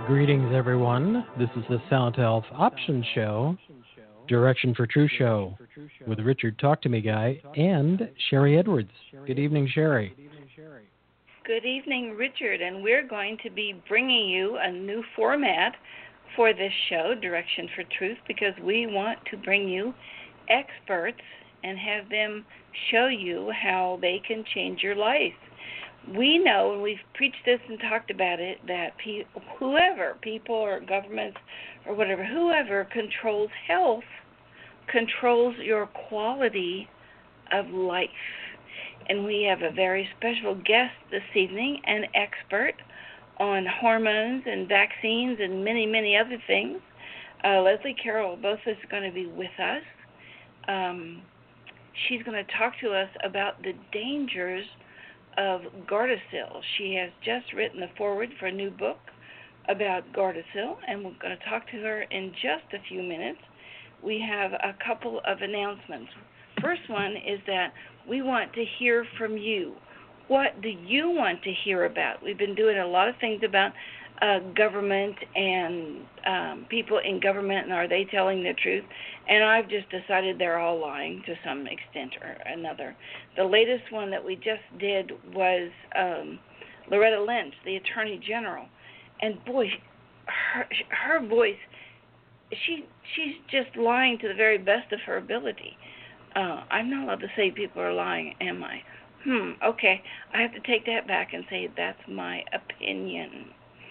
Greetings, everyone. This is the Sound Health Options Show, Direction for True Show, with Richard Talk to Me Guy and Sherry Edwards. Good evening, Sherry. Good evening, Richard, and we're going to be bringing you a new format for this show, Direction for Truth, because we want to bring you experts and have them show you how they can change your life. We know, and we've preached this and talked about it, that people or governments or whatever, whoever controls health controls your quality of life. And we have a very special guest this evening, an expert on hormones and vaccines and many, many other things. Leslie Carroll Bothus is going to be with us. She's going to talk to us about the dangers of Gardasil. She has just written the foreword for a new book about Gardasil, and we're going to talk to her in just a few minutes. We have a couple of announcements. First one is that we want to hear from you. What do you want to hear about? We've been doing a lot of things about government and people in government, and are they telling the truth? And I've just decided they're all lying to some extent or another. The latest one that we just did was Loretta Lynch, the Attorney General. And boy, her voice, she's just lying to the very best of her ability. I'm not allowed to say people are lying, am I? Okay. I have to take that back and say that's my opinion.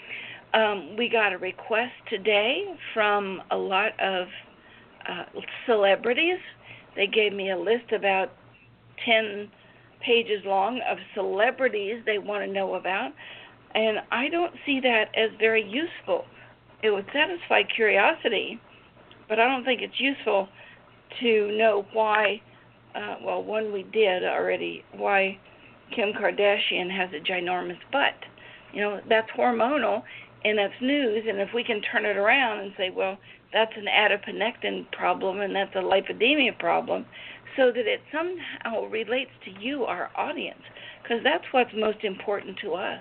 We got a request today from a lot of celebrities. They gave me a list about 10 pages long of celebrities they want to know about, and I don't see that as very useful. It would satisfy curiosity, but I don't think it's useful to know why, one we did already, why Kim Kardashian has a ginormous butt. You know, that's hormonal, and that's news, and if we can turn it around and say, well, that's an adiponectin problem and that's a lipidemia problem, so that it somehow relates to you, our audience, because that's what's most important to us.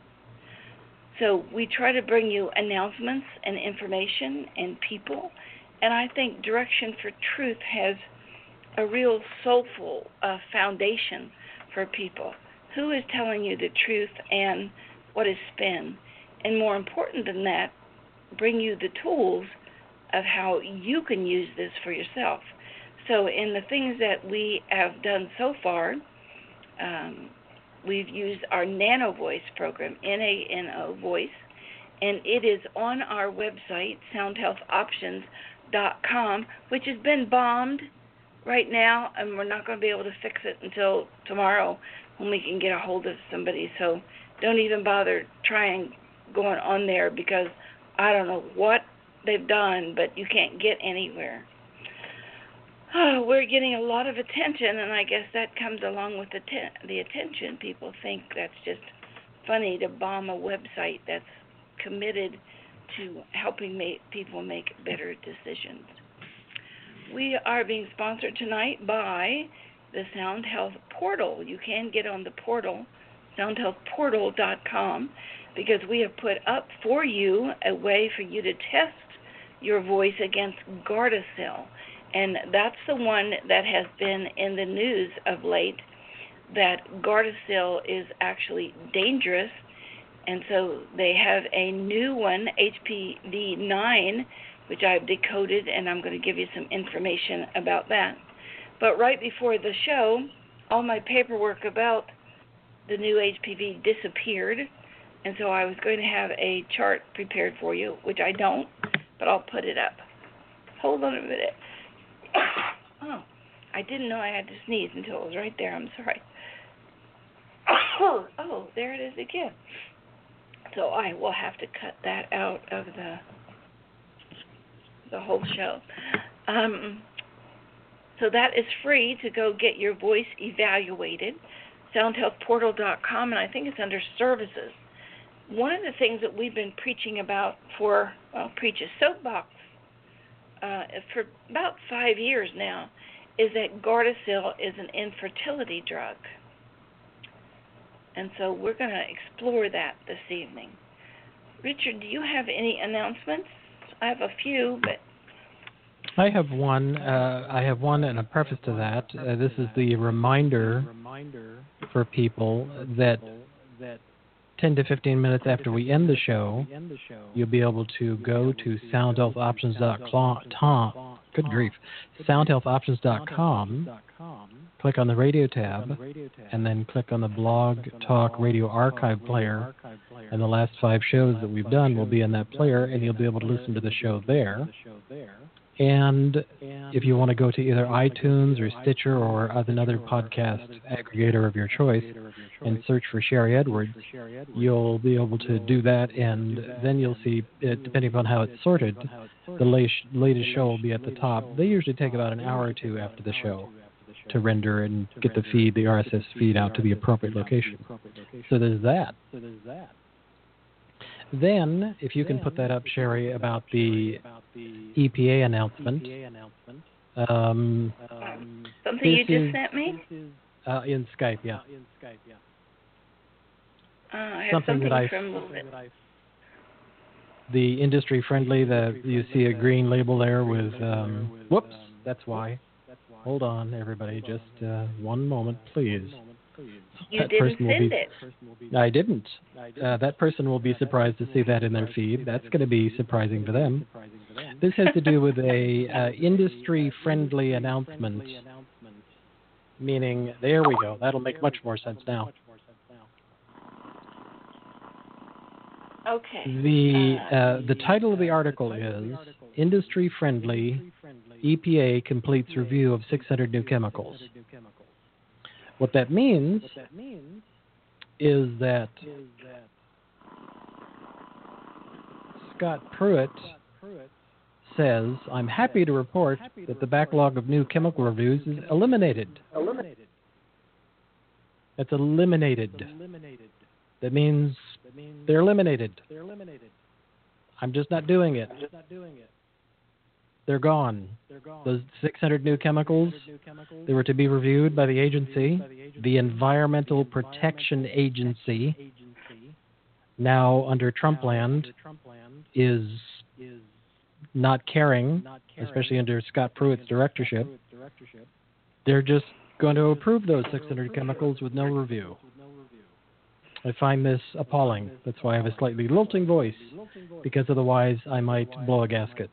So we try to bring you announcements and information and people, and I think Direction for Truth has a real soulful foundation for people. Who is telling you the truth and what is spin? And more important than that, bring you the tools of how you can use this for yourself. So in the things that we have done so far, we've used our Nano Voice program, Nano Voice, and it is on our website, soundhealthoptions.com, which has been bombed right now, and we're not going to be able to fix it until tomorrow when we can get a hold of somebody. So don't even bother trying going on there, because I don't know what they've done, but you can't get anywhere. We're getting a lot of attention, and I guess that comes along with the attention. People think that's just funny to bomb a website that's committed to helping people make better decisions. We are being sponsored tonight by the Sound Health Portal. You can get on the portal, soundhealthportal.com, because we have put up for you a way for you to test your voice against Gardasil. And that's the one that has been in the news of late, that Gardasil is actually dangerous. And so they have a new one, HPV-9, which I've decoded, and I'm going to give you some information about that. But right before the show, all my paperwork about the new HPV disappeared, and so I was going to have a chart prepared for you, which I don't, but I'll put it up. Hold on a minute. Oh, I didn't know I had to sneeze until it was right there. I'm sorry. Oh, there it is again. So I will have to cut that out of the whole show. So that is free to go get your voice evaluated, soundhealthportal.com, and I think it's under services. One of the things that we've been preaching about preach a soapbox for about 5 years now, is that Gardasil is an infertility drug. And so we're going to explore that this evening. Richard, do you have any announcements? I have a few, but I have one. And a preface to that. This is the reminder for people that 10 to 15 minutes after we end the show, you'll be able to go to soundhealthoptions.com. Good grief. Soundhealthoptions.com. Click on the radio tab, and then click on the Blog Talk Radio Archive player. And the last 5 shows that we've done will be in that player, and you'll be able to listen to the show there. And if you want to go to either iTunes or Stitcher or another podcast aggregator of your choice and search for Sherry Edwards, you'll be able to do that, and then you'll see, depending upon how it's sorted, the latest show will be at the top. They usually take about an hour or two after the show to render and get the feed, the RSS feed, out to the appropriate location. So there's that. Then, if you can put that up, Sherry, about the EPA announcement. Something you just sent me? In Skype, yeah. I have something from the industry friendly, you see a green label there with, whoops, that's why. Hold on, everybody, just one moment, please. You didn't send it. I didn't. That person will be surprised to see that in their feed. That's going to be surprising to them. This has to do with a industry-friendly announcement, meaning, there we go. That'll make much more sense now. Okay. The title of the article is Industry-Friendly EPA Completes Review of 600 New Chemicals. What that means is that Scott Pruitt says, I'm happy to report that the backlog of new chemical reviews is eliminated. That's eliminated. That means they're eliminated. I'm just not doing it. They're gone. Those 600 new chemicals, they were to be reviewed by the agency, the Environmental Protection Agency, now under Trumpland, is not caring, especially under Scott Pruitt's directorship. They're just going to approve those 600 chemicals with no review. I find this appalling. That's why I have a slightly lilting voice, because otherwise I might blow a gasket.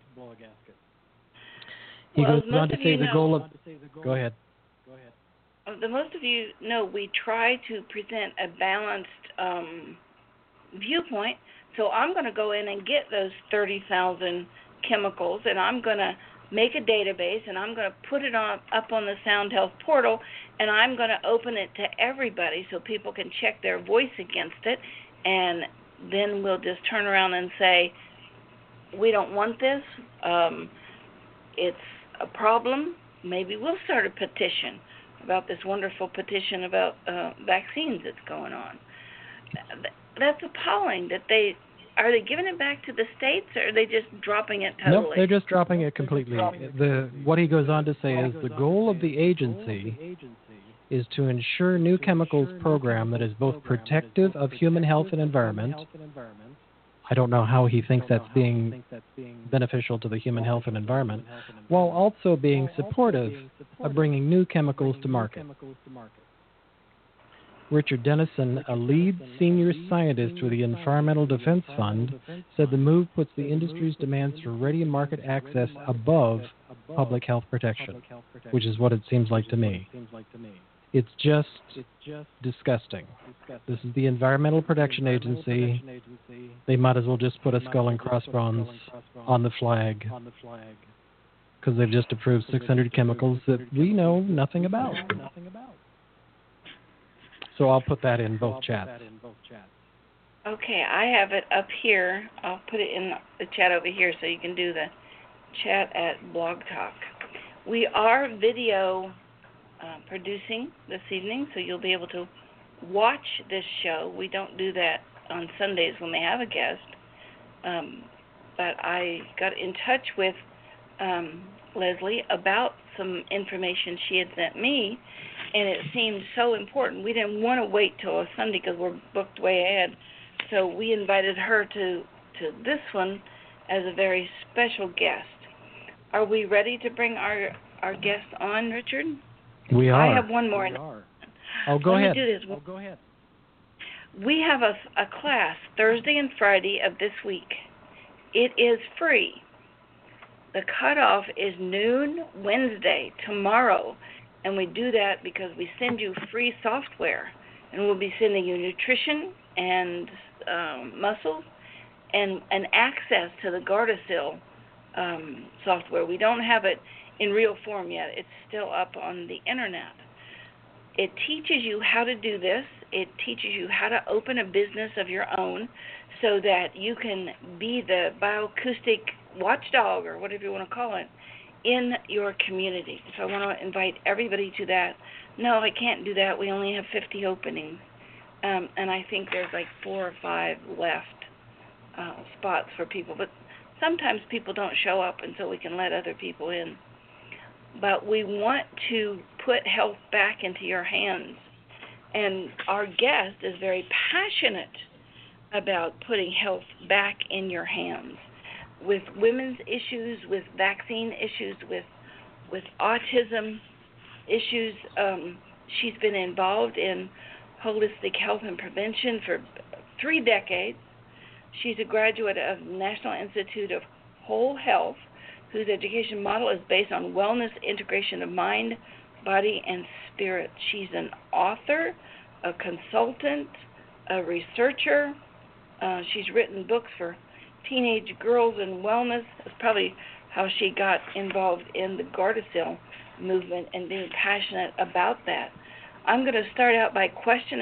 He goes on to say the goal of... Go ahead. The most of you know we try to present a balanced viewpoint, so I'm going to go in and get those 30,000 chemicals, and I'm going to make a database, and I'm going to put it up on the Sound Health portal, and I'm going to open it to everybody so people can check their voice against it, and then we'll just turn around and say, we don't want this, it's a problem. Maybe we'll start a petition about this wonderful petition about vaccines that's going on. That's appalling that are they giving it back to the states, or are they just dropping it totally? Nope, they're just dropping it completely. What he goes on to say is the goal of the agency is to ensure new chemicals program that is both protective of human health and environment. I don't know how he thinks that's being beneficial to the human health and environment, while also being supportive of bringing new chemicals to market. Richard Dennison, a lead senior scientist with the Environmental Defense Fund, said the move puts the industry's demands for ready market access above public health protection, which is what it seems like to me. It's just disgusting. This is the Environmental Protection Agency. They might as well just put a skull and crossbones on the flag, because they've just approved 600 chemicals that we know nothing about. So I'll put that in both chats. Okay, I have it up here. I'll put it in the chat over here so you can do the chat at Blog Talk. We are video producing this evening, so you'll be able to watch this show. We don't do that on Sundays when they have a guest. But I got in touch with Leslie about some information she had sent me, and it seemed so important. We didn't want to wait till a Sunday because we're booked way ahead. So we invited her to to this one as a very special guest. Are we ready to bring our guest on, Richard? We are. I have one more. Oh, go ahead. Let me do this. Go ahead. We have a class Thursday and Friday of this week. It is free. The cutoff is noon Wednesday, tomorrow, and we do that because we send you free software, and we'll be sending you nutrition and muscles and access to the Gardasil software. We don't have it in real form yet. It's still up on the internet. It teaches you how to do this. It teaches you how to open a business of your own so that you can be the bioacoustic watchdog, or whatever you want to call it, in your community. So I want to invite everybody to that. No, I can't do that. We only have 50 openings. And I think there's like 4 or 5 left spots for people. But sometimes people don't show up, and so we can let other people in. But we want to put health back into your hands. And our guest is very passionate about putting health back in your hands with women's issues, with vaccine issues, with autism issues. She's been involved in holistic health and prevention for 3 decades. She's a graduate of the National Institute of Whole Health, whose education model is based on wellness integration of mind, body, and spirit. She's an author, a consultant, a researcher. She's written books for teenage girls in wellness. That's probably how she got involved in the Gardasil movement and being passionate about that. I'm going to start out by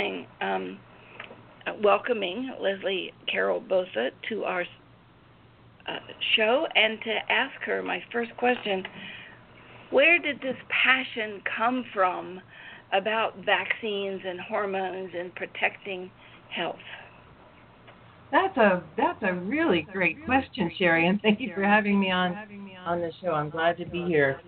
welcoming Leslie Carol Botha to our show, and to ask her my first question: where did this passion come from about vaccines and hormones and protecting health? That's a really great question, Sherry, and thank you for having me on the show. I'm glad to be here.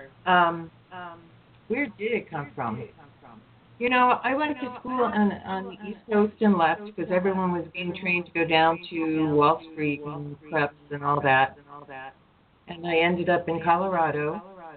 Where did it come from? You know, I went to school on the East Coast and left because everyone was being trained to go down to Wall Street and preps and all that. And I ended up in Colorado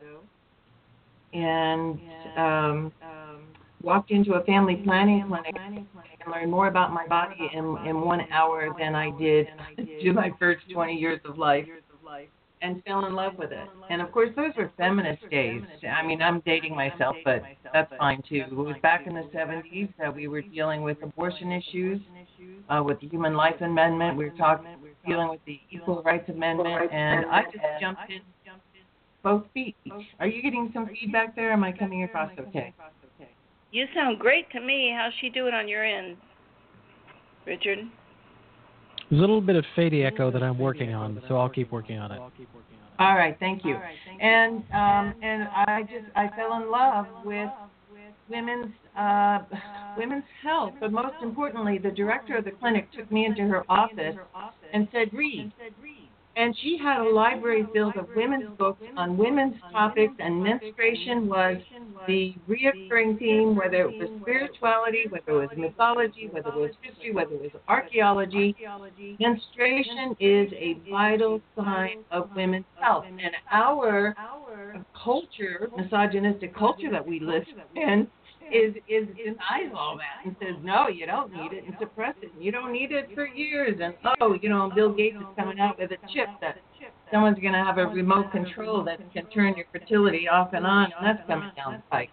and walked into a family planning clinic and learned more about my body in 1 hour than I did to my first 20 years of life, and fell in love with it. And of course, those were feminist days. I mean, I'm dating myself, but that's fine too. It was back in the 70s that we were dealing with abortion issues, with the Human Life Amendment. We were dealing with the Equal Rights Amendment, and I just jumped in both feet. Are you getting some feedback there? Am I coming across okay? You sound great to me. How's she doing on your end, Richard? There's a little bit of fadey echo that I'm working on, so I'll keep working on it. All right, thank you. And I fell in love with women's health, but most importantly, the director of the clinic took me into her office and said, "Read." And she had a library filled of women's books on women's topics, and menstruation was the reoccurring theme, whether it was spirituality, whether it was mythology, whether it was history, whether it was archaeology. Menstruation is a vital sign of women's health. And our culture, misogynistic culture that we live in, is denies all that and says, no, you don't need it, and suppress it. And you don't need it for years. And, Bill Gates is coming out with a chip that someone's going to have a remote control that can turn your fertility off and on, and that's coming down the pike.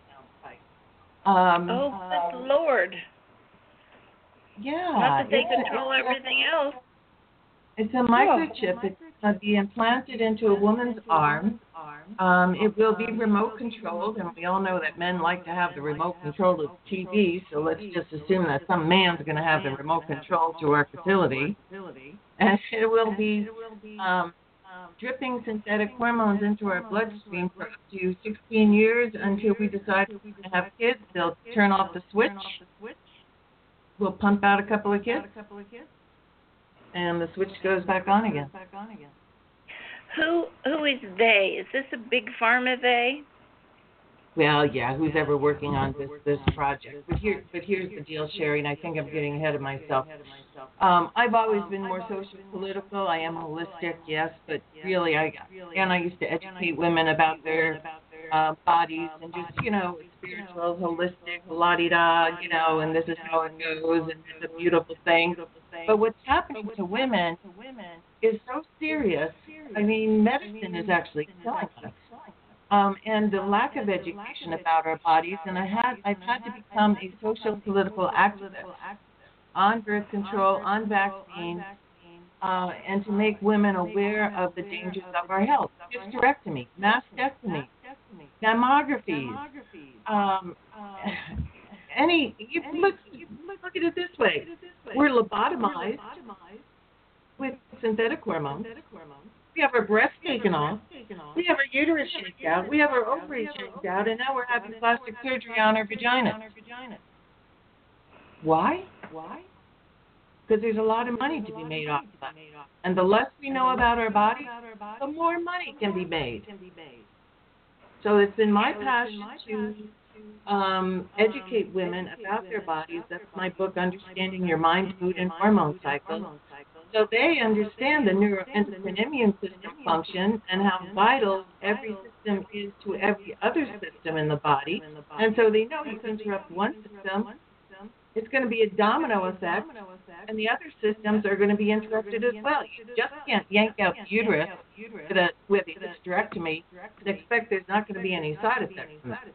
Good Lord. Yeah. Not that they control everything else. It's a microchip. It's going to be implanted into a woman's arm. It will be remote controlled, and we all know that men like to have the remote control of TV, so let's just assume that some man's going to have the remote control to our fertility. And it will be dripping synthetic hormones into our bloodstream for up to 16 years until we decide we're going to have kids. They'll turn off the switch. We'll pump out a couple of kids, and the switch goes back on again. Who is they? Is this a big pharma they? Well, yeah, who's ever working on this project? But here's the deal, Sherry, and I think I'm getting ahead of myself. I've always been more social political. I am holistic, yes, but really, I used to educate women about their bodies and just spiritual, holistic, la di da, and this is how it goes, and it's a beautiful thing. But what's happening to women is so serious. I mean, medicine is actually killing us. And the lack of education about our bodies, and I've had to become a social political activist on birth control, on vaccines, and to make women aware of the dangers of our health. Hysterectomy, mastectomy, mammographies. Look at it this way: we're lobotomized with synthetic hormones. We have our breasts taken off. We have our uterus shanked out. We have our ovaries shanked out, and now we're having plastic surgery on our vaginas. Why? Because there's a lot of money to be made off of that. And the less we know about our bodies, the more money can be made. So it's been my passion to educate women about their bodies. That's my book, Understanding Your Mind, Food, and Hormone Cycle. So they understand the neuroendocrine immune system function and how vital every system is to every other system in the body. And so they know you can interrupt one system, it's going to be a domino effect, and the other systems are going to be interrupted as well. You just can't yank out the uterus with a hysterectomy and expect there's not going to be any side effects from that.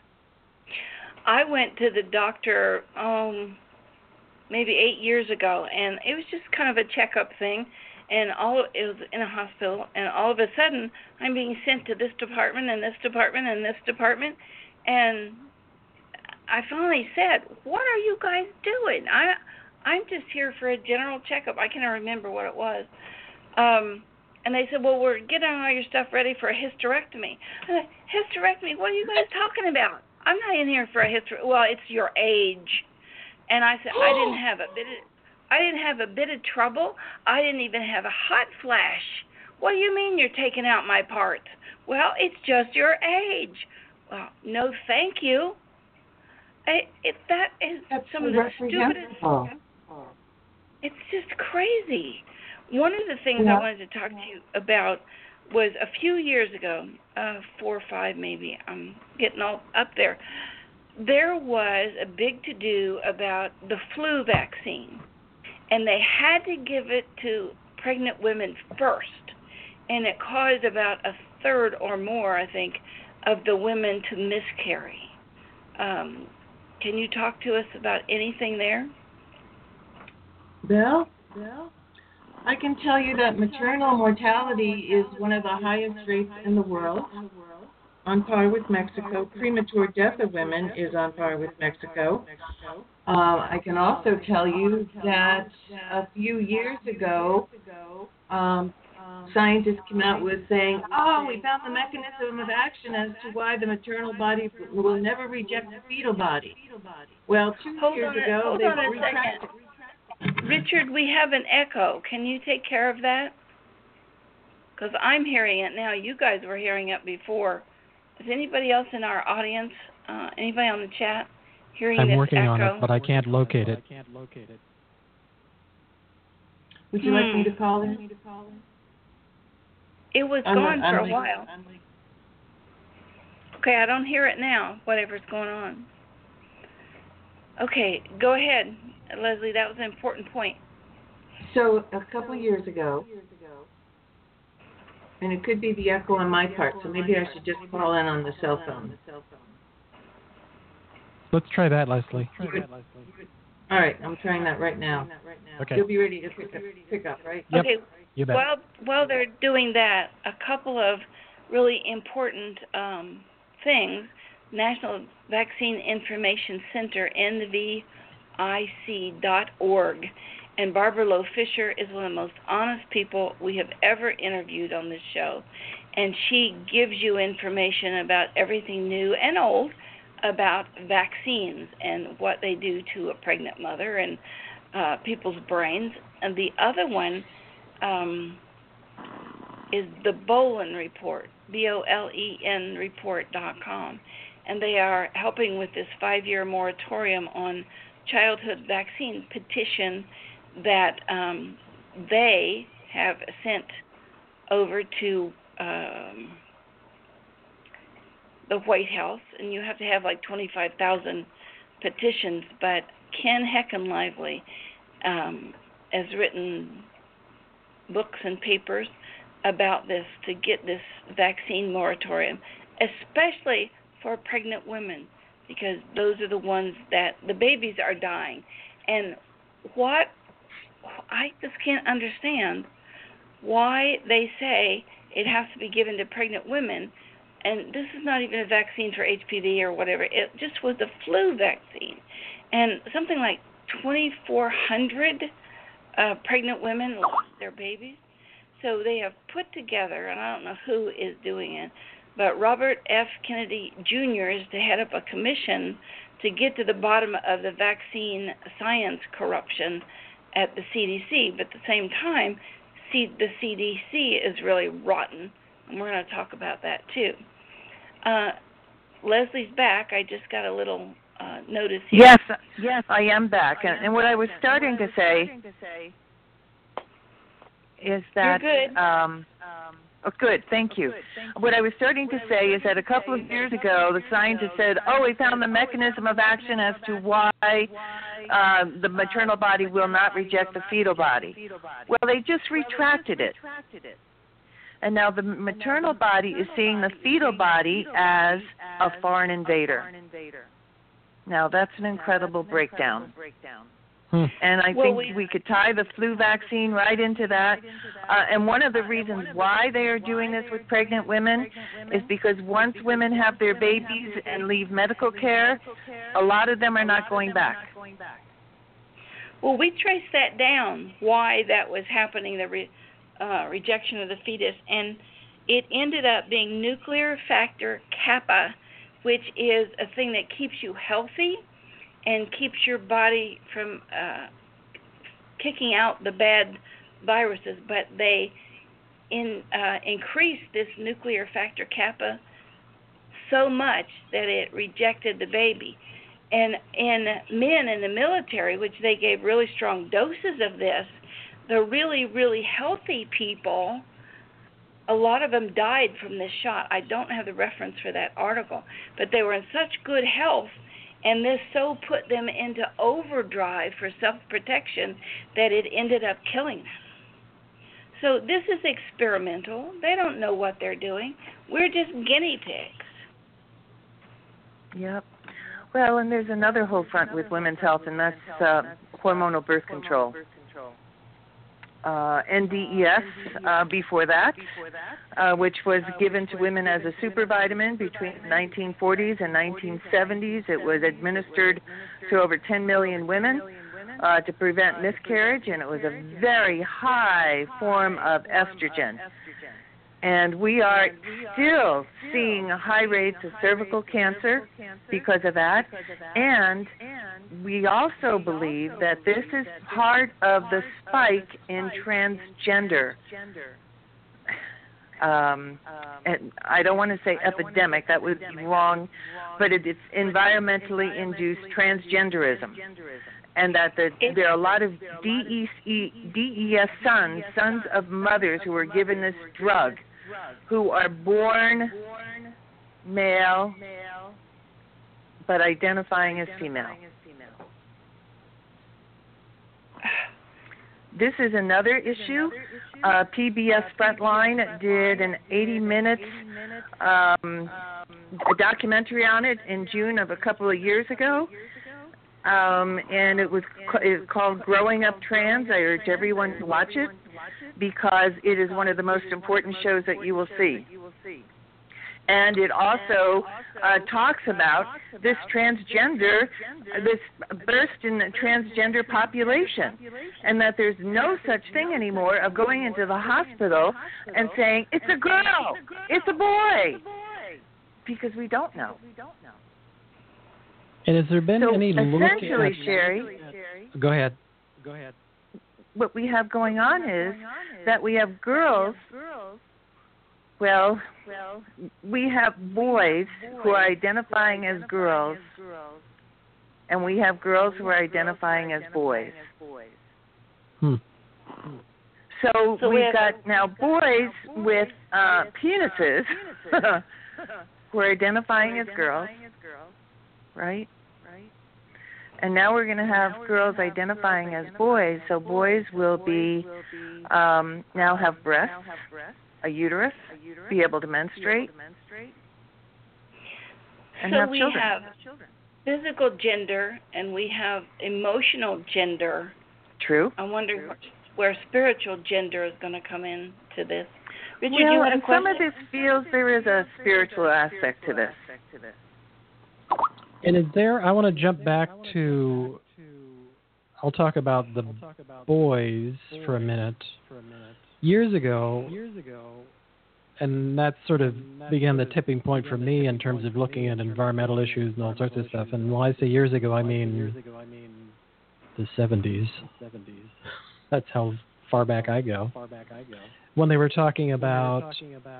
I went to the doctor maybe 8 years ago, and it was just kind of a checkup thing, and it was in a hospital, and all of a sudden I'm being sent to this department and this department and this department, and I finally said, "What are you guys doing? I'm just here for a general checkup." I can't remember what it was. And they said, "Well, we're getting all your stuff ready for a hysterectomy." I said, "Hysterectomy? What are you guys talking about? I'm not in here for a hysterectomy." "Well, it's your age." And I said, I didn't have a bit of trouble. I didn't even have a hot flash. "What do you mean you're taking out my parts?" "Well, it's just your age." "Well, no, thank you." That's some of the stupidest. It's just crazy. One of the things I wanted to talk to you about was a few years ago, 4 or 5 maybe. I'm getting all up there. There was a big to-do about the flu vaccine, and they had to give it to pregnant women first, and it caused about a third or more, I think, of the women to miscarry. Can you talk to us about anything there? Well, I can tell you that maternal mortality is one of the highest rates in the world, on par with Mexico. Premature death of women is on par with Mexico. I can also tell you that a few years ago, scientists came out with saying, we found the mechanism of action as to why the maternal body will never reject the fetal body. Well, 2 years ago, they retracted. Richard, we have an echo. Can you take care of that? Because I'm hearing it now. You guys were hearing it before. Is anybody else in our audience, anybody on the chat, hearing this echo? I'm working on it, but I can't locate it. Would you like me to call in? It was gone for a while. Okay, I don't hear it now, whatever's going on. Okay, go ahead, Leslie. That was an important point. So a couple of years ago, and it could be the echo on my part, so maybe I should just call in on the cell phone. Let's try that, Leslie. All right, I'm trying that right now. Okay. You'll be ready to pick up, right? Yep. Okay. You bet. While they're doing that, a couple of really important things. National Vaccine Information Center, NVIC.org. And Barbara Lowe Fisher is one of the most honest people we have ever interviewed on this show. And she gives you information about everything new and old about vaccines and what they do to a pregnant mother and people's brains. And the other one is the Bolen Report, BOLEN report.com. and they are helping with this 5-year moratorium on childhood vaccine petition that they have sent over to the White House, and you have to have like 25,000 petitions, but Ken Heckenlively has written books and papers about this to get this vaccine moratorium, especially for pregnant women, because those are the ones that the babies are dying. And what I just can't understand why they say it has to be given to pregnant women, and this is not even a vaccine for HPV or whatever. It just was the flu vaccine. And something like 2,400 pregnant women lost their babies. So they have put together, and I don't know who is doing it, but Robert F. Kennedy Jr. is to head up a commission to get to the bottom of the vaccine science corruption at the CDC. But at the same time, the CDC is really rotten, and we're going to talk about that too. Leslie's back. I just got a little notice here. Yes, I am back. And what I was starting to say is that... You're good. Good, thank you. What I was starting to say is that a couple of years ago, the scientists said, we found the mechanism of action as to why the maternal body will not reject the fetal body. Well, they just retracted it. And now the maternal body is seeing the fetal body as a foreign invader. Now, that's an incredible breakdown. And I think we could tie the flu vaccine right into that. And one of the reasons why they are doing this with pregnant women is because once women have their babies and leave medical care, a lot of them are not going back. Well, we traced that down, why that was happening, the rejection of the fetus, and it ended up being nuclear factor kappa, which is a thing that keeps you healthy and keeps your body from kicking out the bad viruses, but they increased this nuclear factor kappa so much that it rejected the baby. And in men in the military, which they gave really strong doses of this, the really, really healthy people, a lot of them died from this shot. I don't have the reference for that article, but they were in such good health, and this so put them into overdrive for self-protection that it ended up killing them. So this is experimental. They don't know what they're doing. We're just guinea pigs. Yep. Well, and there's another whole front with women's health, and that's hormonal birth control. NDES before that, which was given to women as a supervitamin between the 1940s and 1970s. It was administered to over 10 million women to prevent miscarriage, and it was a very high form of estrogen. And we are still seeing high rates of cervical cancer because of that. And we also believe that this is part of the spike in transgender. And I don't want to say epidemic, that would be wrong, but it's environmentally induced transgenderism. And that there are a lot of DES sons of mothers who are given this drug, who are born male but identifying as female. This is another issue. PBS Frontline did an 80-minute documentary on it in June of a couple of years ago. And it's called Growing Up Trans. I urge everyone to watch it because it is one of the most important shows that you will see. And it also talks about this burst in the transgender population, and that there's no such thing anymore of going into the hospital and saying, it's a girl, it's a boy, because we don't know. And has there been any look at... Essentially, Sherry... Go ahead. What we have going on is that we have girls Well, we have boys who are identifying as girls, and we have girls who are identifying as boys. So we've got now boys with penises who are identifying as girls, right? And now we're going to have girls identifying as boys. So boys will be now have breasts, a uterus, be able to menstruate, and have children. So we have physical gender and we have emotional gender. True. I wonder where spiritual gender is going to come into this. Richard, well, you had a and question? some of this feels there is a spiritual aspect to this. And is there, I want to jump back to, I'll talk about the boys for a minute. Years ago, and that sort of began the tipping point for me in terms of looking at environmental issues and all sorts of stuff. And when I say years ago, I mean the 70s. That's how far back I go. When they were talking about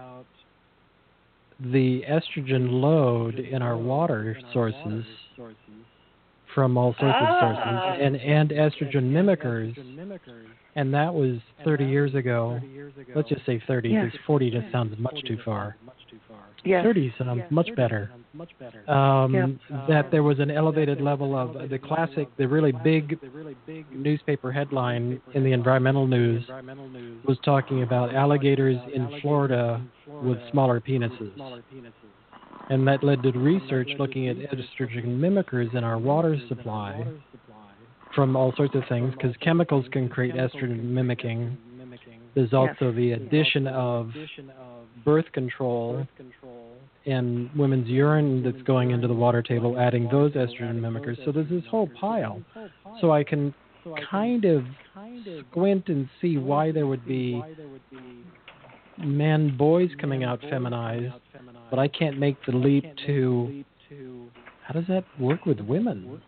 the estrogen load in our water sources from all sorts of sources, and estrogen mimickers, and that was 30 years ago. Let's just say 30, because 40 just sounds much too far. 30 sounds much better. That there was an elevated level of the really big newspaper headline in the environmental news was talking about alligators in Florida with smaller penises. And that led to research looking at estrogen mimickers in our water supply from all sorts of things, because chemicals can create estrogen mimicking. There's also the addition of birth control and women's urine that's going into the water table, adding those estrogen mimickers. So there's this whole pile. So I can kind of squint and see why there would be boys coming out feminized, but I can't make the leap to how does that work with women?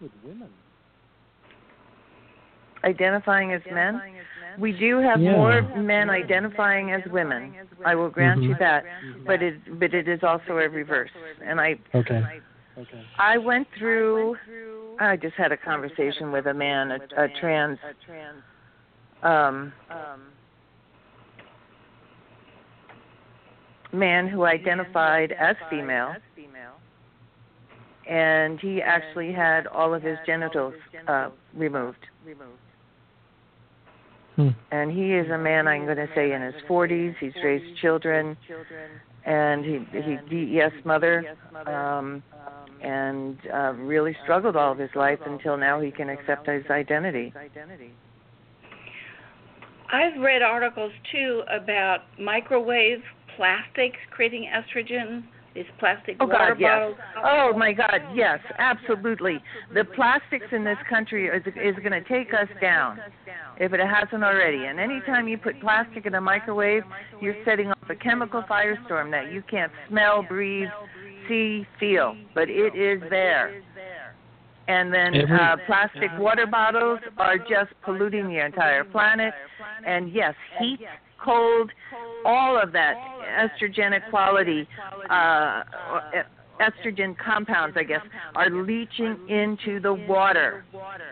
Identifying as men? We do have more men identifying as women. I will grant you that, but it is also a reverse. And I went through. I just had a conversation with a man, a trans man who identified as female, and he actually had all of his genitals removed. And he is a man, I'm going to say, in his 40s. He's raised children, and he DES mother, and really struggled all of his life until now he can accept his identity. I've read articles, too, about microwave plastics creating estrogen. These plastic water bottles. Oh, my God, yes, absolutely. The plastics in this country is going to take us down, if it hasn't already. And anytime you put plastic in a microwave, you're setting off a chemical firestorm that you can't smell, breathe, see, feel. But it is there. And then plastic water bottles are just polluting the entire planet. And, yes, heat, cold, all of that estrogenic quality, estrogen compounds, I guess, are leaching into the water.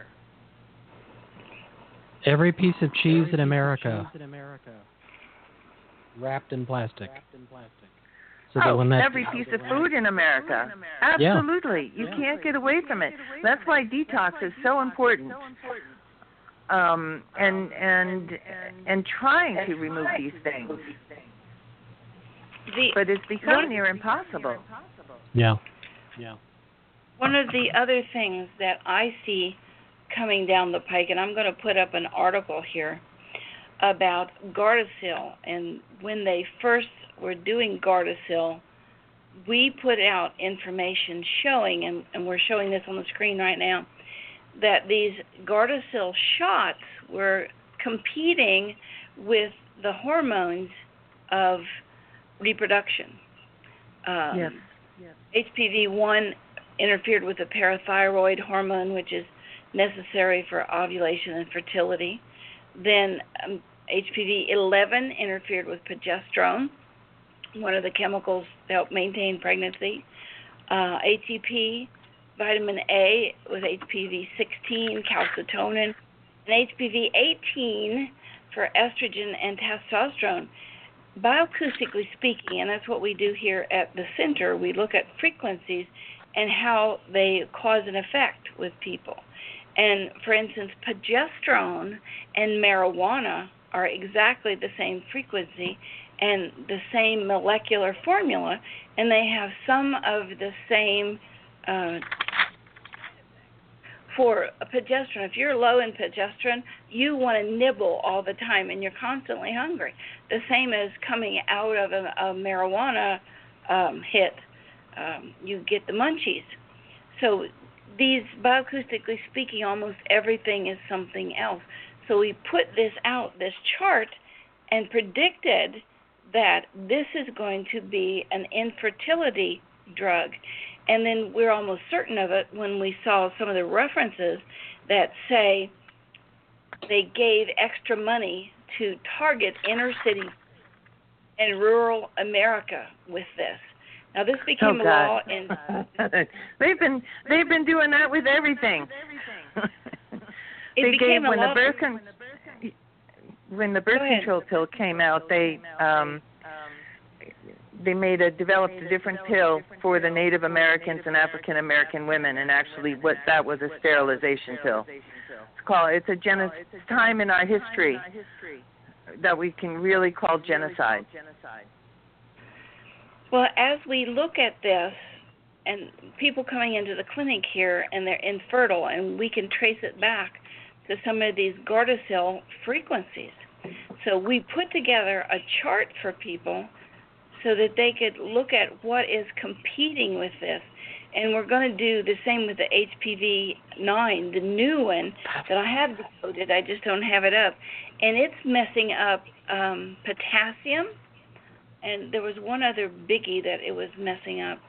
Every piece of cheese in America wrapped in plastic. So every piece of food in America. Absolutely. You can't get away from it. That's why detox is so important. And trying to remove these things. But it's become near impossible. Yeah. One of the other things that I see coming down the pike, and I'm going to put up an article here about Gardasil, and when they first were doing Gardasil, we put out information showing, and we're showing this on the screen right now, that these Gardasil shots were competing with the hormones of reproduction. HPV-1 interfered with the parathyroid hormone, which is necessary for ovulation and fertility. Then HPV-11 interfered with progesterone, one of the chemicals to help maintain pregnancy. ATP, vitamin A with HPV 16, calcitonin, and HPV 18 for estrogen and testosterone. Bioacoustically speaking, and that's what we do here at the center, we look at frequencies and how they cause an effect with people. And for instance, progesterone and marijuana are exactly the same frequency and the same molecular formula, and they have some of the same for progesterone. If you're low in progesterone, you want to nibble all the time and you're constantly hungry. The same as coming out of a marijuana hit, you get the munchies. So these, bioacoustically speaking, almost everything is something else. So we put this out, this chart, and predicted that this is going to be an infertility drug. And then we're almost certain of it when we saw some of the references that say they gave extra money to target inner city and rural America with this. Now this became a law in they've been doing that with everything. It became a law when the birth control pill came out, they developed a different pill for the Native Americans and African American women, and actually that was a sterilization pill. It's a time in our history that we can really call genocide. Well, as we look at this, and people coming into the clinic here, and they're infertile, and we can trace it back to some of these Gardasil frequencies. So we put together a chart for people so that they could look at what is competing with this. And we're going to do the same with the HPV-9, the new one that I have decoded. I just don't have it up. And it's messing up potassium. And there was one other biggie that it was messing up.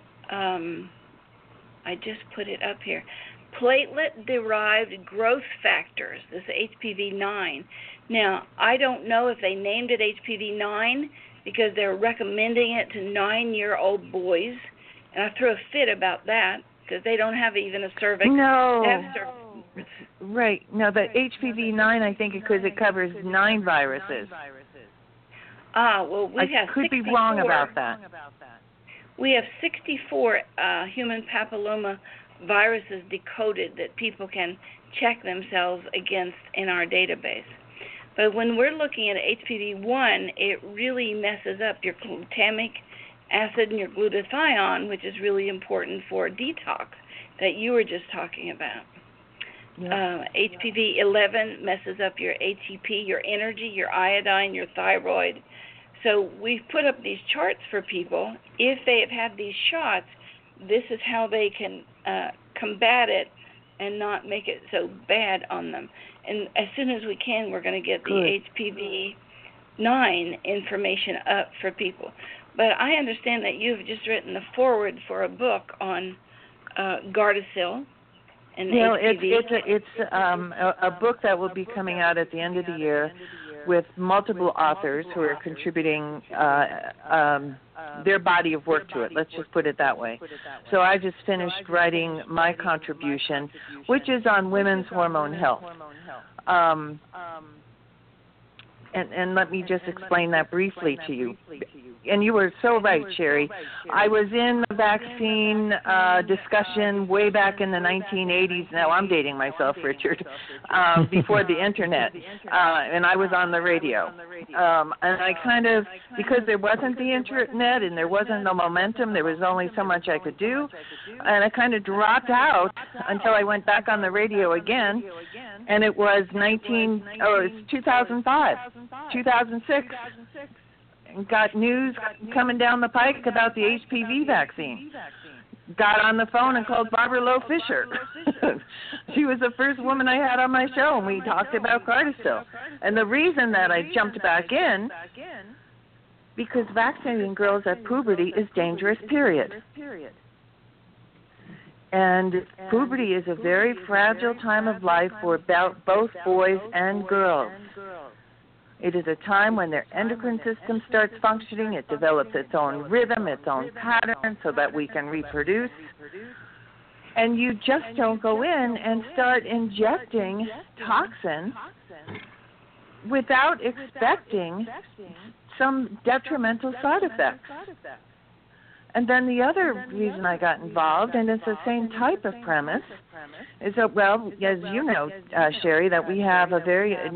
I just put it up here. Platelet-derived growth factors, this HPV-9. Now, I don't know if they named it HPV-9 because they're recommending it to 9-year-old boys. And I threw a fit about that because they don't have even a cervix. No. They have cervix. Right. No, the HPV-9, I think, because it covers 9 viruses. Well, we have could 64, be wrong about that. We have 64 human papilloma viruses decoded that people can check themselves against in our database. But when we're looking at HPV-1, it really messes up your glutamic acid and your glutathione, which is really important for detox that you were just talking about. Yep. HPV-11 messes up your ATP, your energy, your iodine, your thyroid. So we've put up these charts for people. If they have had these shots, this is how they can combat it and not make it so bad on them. And as soon as we can, we're going to get the HPV-9 information up for people. But I understand that you've just written the foreword for a book on Gardasil and HPV. It's a book that will be coming out at the end of the year with multiple authors who are contributing their body of work to it. Let's just put it that way. So I just finished writing my contribution, which is on women's hormone health. And let me just explain that briefly to you. And you were so right, Sherry. I was in the vaccine discussion way back in the 1980s. Now I'm dating myself, Richard, before the Internet. And I was on the radio. And I kind of, because there wasn't the Internet and there wasn't no momentum, there was only so much I could do. And I kind of dropped out until I went back on the radio again. And it was 2005, 2006. Got news coming down the pike about the HPV vaccine. Got on the phone and called Barbara Lowe Fisher. She was the first woman I had on my show, and we talked about Gardasil. And the reason that I jumped back in, because vaccinating girls at puberty is dangerous, period. And puberty is a very fragile time of life for both boys and girls. It is a time when their endocrine system starts functioning. It develops its own rhythm, its own pattern, so that we can reproduce. And you just don't go in and start injecting toxin without expecting some detrimental side effects. And then the other reason I got involved, and it's the same type of premise, is that, well, as you know, Sherry, that we have a very a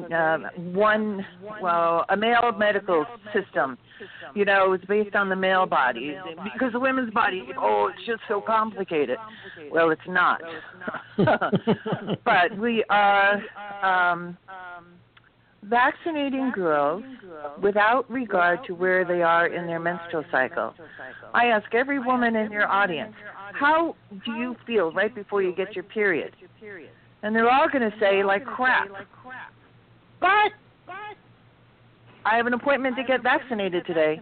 male medical system. You know, it's based on the male body. Because the women's body, it's just so complicated. Well, it's not. But we are vaccinating girls without regard to where they are in their menstrual cycle. I ask every woman in your audience, how do you feel right before you get your period? And they're all going to say, like crap. But I have an appointment to get vaccinated today.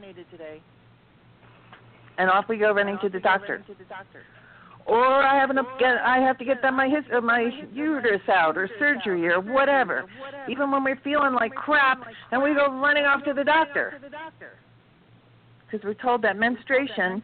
And off we go running to the doctor. Or I have to get my uterus out, or surgery, or whatever. Even when we're feeling like crap, and we go running off to the doctor, because we're told that menstruation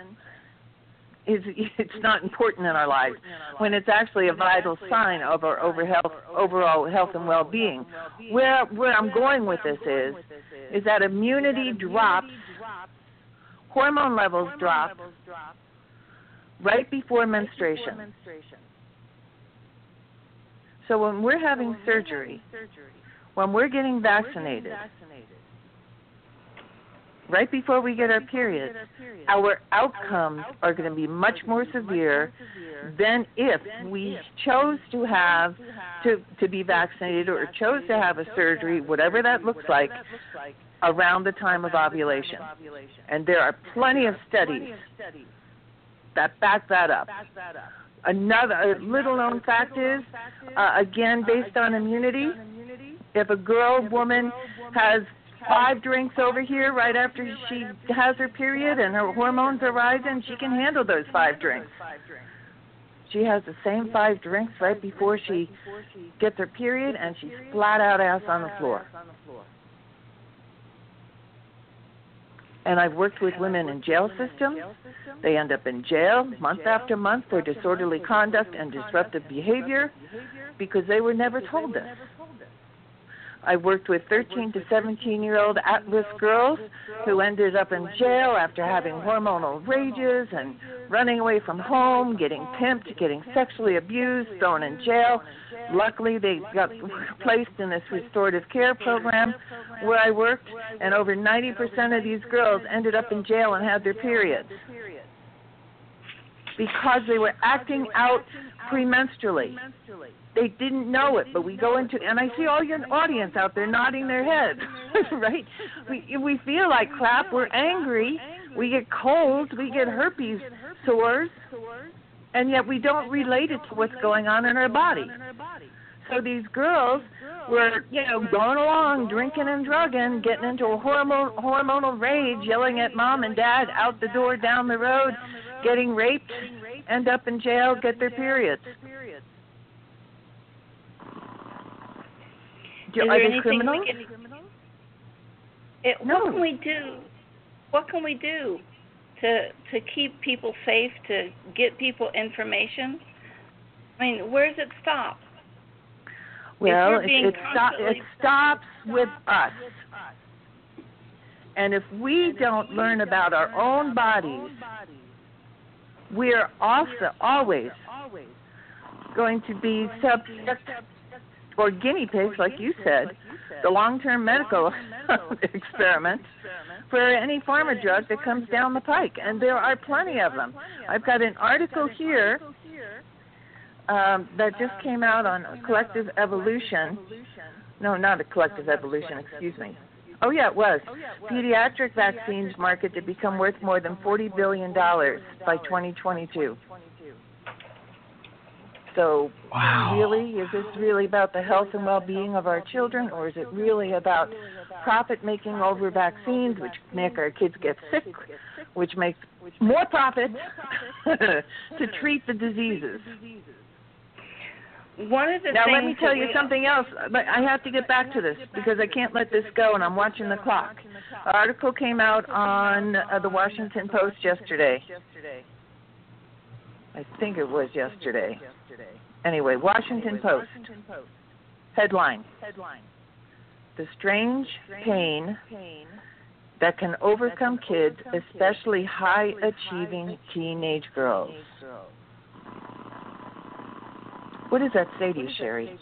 it's not important in our lives, when it's actually a vital sign of our overall health and well-being. Where I'm going with this is that immunity drops, hormone levels drop right before menstruation. So when we're having surgery, when we're getting vaccinated, right before we get our period, our outcomes are going to be much more severe than if we chose to have to be vaccinated or chose to have a surgery, whatever that looks like, around the time of ovulation. And there are plenty of studies that back that up. Another little-known fact is, again, based on immunity, if a woman has 5 drinks over here right after she has her period and her hormones are rising, she can handle those 5 drinks. She has the same 5 drinks right before she gets her period, and she's flat out ass on the floor. And I've worked with women in jail systems. They end up in jail month after month for disorderly conduct and disruptive behavior because they were never told this. I worked with 13 to 17-year-old at-risk girls who ended up in jail after having hormonal rages and running away from home, getting pimped, getting sexually abused, thrown in jail. Luckily, they got placed in this restorative care program where I worked, and over 90% of these girls ended up in jail and had their periods because they were acting out premenstrually. They didn't know it, but we go into, and I see all your audience out there nodding their heads, right? We feel like crap, we're angry, we get colds, we get herpes sores, and yet we don't relate it to what's going on in our body. So these girls were, going along, drinking and drugging, getting into a hormonal rage, yelling at mom and dad out the door down the road, getting raped, end up in jail, get their periods. Is there anything criminals? No. What can we do to keep people safe, to get people information? I mean, where does it stop? Well, it stops with us. And if we don't learn about our own bodies, we're also always going to be subject or guinea pigs, like you said, the long-term medical experiment for any pharma drug that comes down the pike. And there are plenty of them. I've got an article here that just came out on Collective Evolution. No, not a Collective Evolution, excuse me. Oh, yeah, it was. Pediatric vaccines market to become worth more than $40 billion by 2022. So really, is this really about the health and well-being of our children, or is it really about profit-making over vaccines, which make our kids get sick, which makes more profit to treat the diseases? One of the Now things let me tell you something else, but I have to get back to this because I can't let this go, and I'm watching the clock. An article came out on the Washington Post yesterday. I think it was yesterday. Anyway, Washington Post. Headline. The strange pain that can overcome kids, especially high-achieving teenage girls. What does that say to you, Sherry?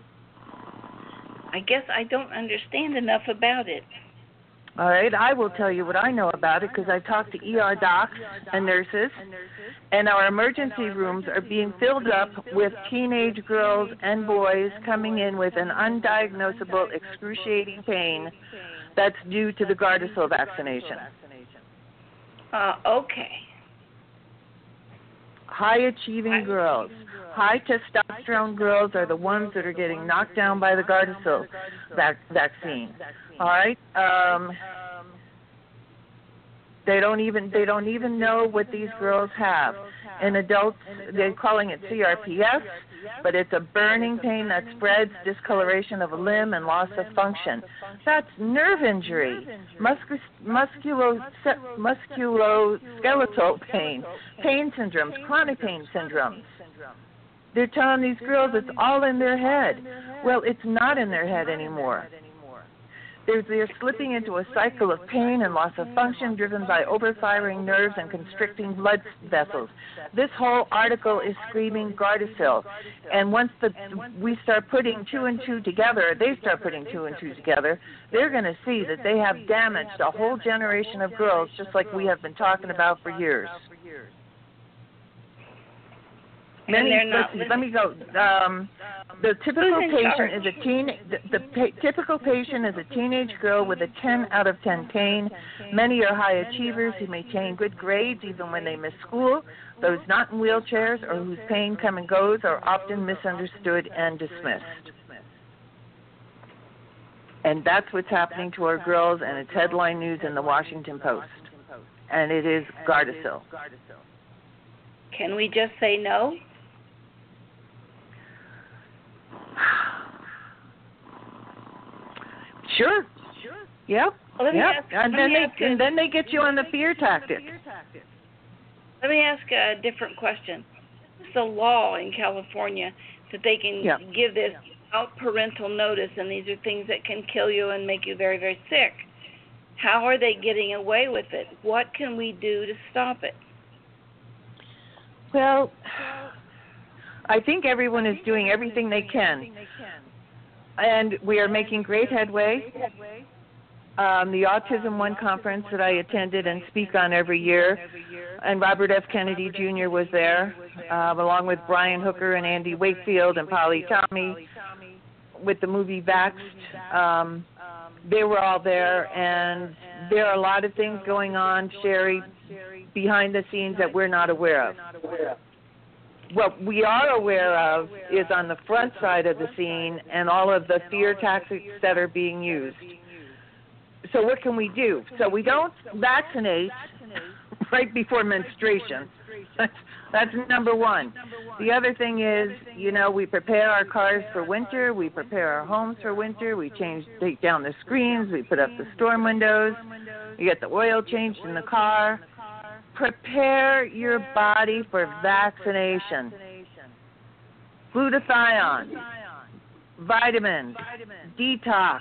I guess I don't understand enough about it. All right, I will tell you what I know about it because I talked to ER docs and nurses, and our emergency rooms are being filled up with teenage girls and boys coming in with an undiagnosable excruciating pain that's due to the Gardasil vaccination. Okay. High-achieving girls. High testosterone girls are the ones that are getting knocked down by the Gardasil vaccine. All right. They don't even know what these girls have. In adults, they're calling it CRPS, but it's a burning pain that spreads, discoloration of a limb, and loss of function. That's nerve injury, musculoskeletal pain syndromes, chronic pain syndromes. They're telling these girls it's all in their head. Well, it's not in their head anymore. They're slipping into a cycle of pain and loss of function driven by overfiring nerves and constricting blood vessels. This whole article is screaming Gardasil. And once we start putting two and two together, they start putting two and two together, they're going to see that they have damaged a whole generation of girls, just like we have been talking about for years. Let me go. The typical patient is typical patient is a teenage girl with a 10 out of 10 pain. Many are high achievers who maintain good grades even when they miss school. Those not in wheelchairs or whose pain come and goes are often misunderstood and dismissed. And that's what's happening to our girls, and it's headline news in the Washington Post. And it is Gardasil. Can we just say no? Sure. Yep. Well, And then they get you on the fear tactic. Let me ask a different question. It's a law in California that they can give this without parental notice, and these are things that can kill you and make you very, very sick. How are they getting away with it? What can we do to stop it? Well, I think everyone is doing everything they can, and we are making great headway. The Autism One conference that I attended and speak on every year, and Robert F. Kennedy Jr. was there, along with Brian Hooker and Andy Wakefield and Polly Tommy, with the movie Vaxxed. They were all there, and there are a lot of things going on, Sherry, behind the scenes that we're not aware of. What we are aware of is on the front side of the scene and all of the fear tactics that are being used. So what can we do? So we don't vaccinate right before menstruation. That's number one. The other thing is, we prepare our cars for winter. We prepare our homes for winter. We take down the screens. We put up the storm windows. You get the oil changed in the car. Prepare your body for vaccination. Glutathione, vitamins, detox.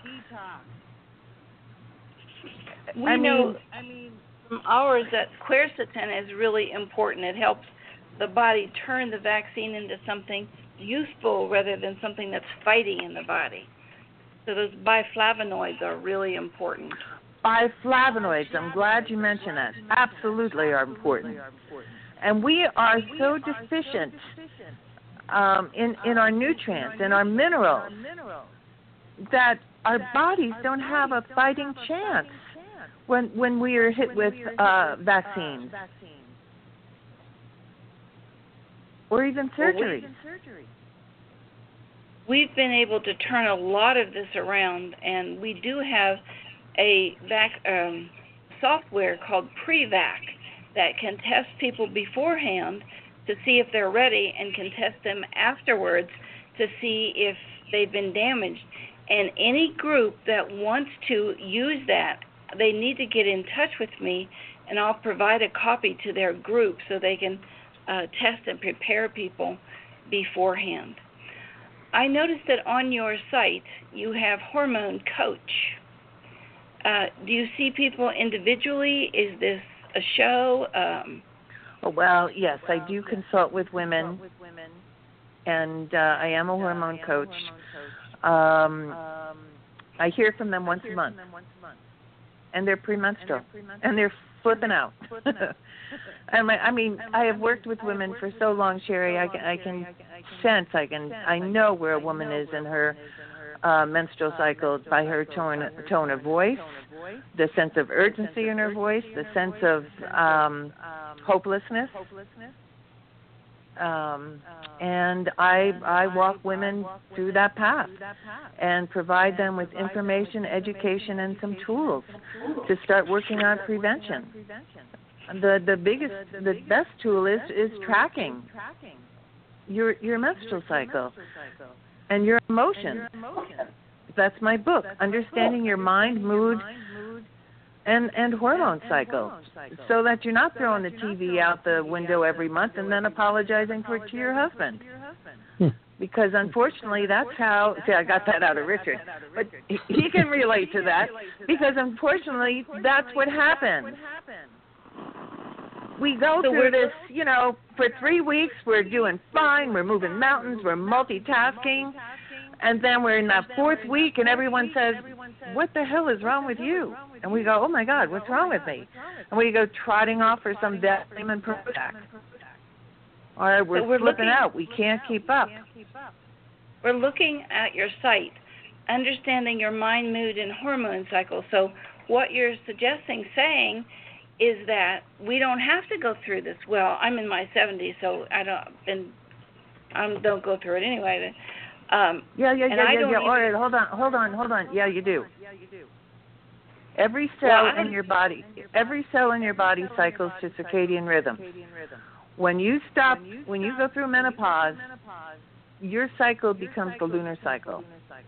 We know from ours that quercetin is really important. It helps the body turn the vaccine into something useful rather than something that's fighting in the body. So those biflavonoids are really important. Biflavonoids, I'm glad you mentioned that. Absolutely are important. And we are so deficient in our nutrients, in our minerals, that our bodies don't have a fighting chance when we are hit with vaccines or even surgery. We've been able to turn a lot of this around, and we do have a software called Prevac that can test people beforehand to see if they're ready and can test them afterwards to see if they've been damaged. And any group that wants to use that, they need to get in touch with me, and I'll provide a copy to their group so they can test and prepare people beforehand. I noticed that on your site you have Hormone Coach. Do you see people individually? Is this a show? Well, yes, I do consult with women, and I am a hormone coach. I hear from them once a month, and they're premenstrual, and they're flipping out. And I mean, I have worked with women for so long, Sherry. I can sense, I know where a woman is in her menstrual cycle by her tone of voice, the sense of urgency in her voice, the sense of hopelessness. And I walk women through that path and provide them with information, education, and some tools to start working on prevention. The best tool is tracking your menstrual cycle and your emotions. That's my book, Understanding Your Mind, Mood, and Hormone Cycle, so that you're not throwing the TV out the window every month and then apologizing for it to your husband. Because unfortunately, that's how, see, I got that out of Richard, but he can relate to that, because unfortunately, that's what happens. We go through this, for 3 weeks, we're doing fine, we're moving mountains, we're multitasking, and then we're in that 4th week and everyone says, what the hell is wrong with you? And we go, oh my God, what's wrong with me? And we go trotting off for some Valium and Prozac. Or we're flipping out. We can't keep up. We're looking at your site, Understanding Your Mind, Mood, and Hormone Cycle. So what you're saying is that we don't have to go through this. Well, I'm in my 70s, so I don't go through it anyway. Yeah. All right, hold on. Yeah, you do. Every cell in your body cycles to circadian rhythm. When you go through menopause, your cycle becomes the lunar cycle.